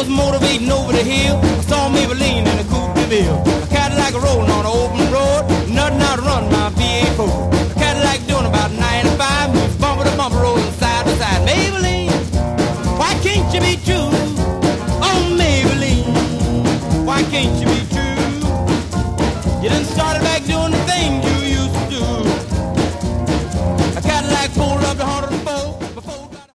was motivating over the hill. I saw Maybelline in a coupe de ville. A Cadillac rolling on an open road. Nothing out to run my V8 4. A Cadillac doing about 95. Moves bumper to bumper, rolling side to side. Maybelline, why can't you be true? Oh, Maybelline, why can't you be true? You done started back doing the things you used to do. A Cadillac pulled up to 100.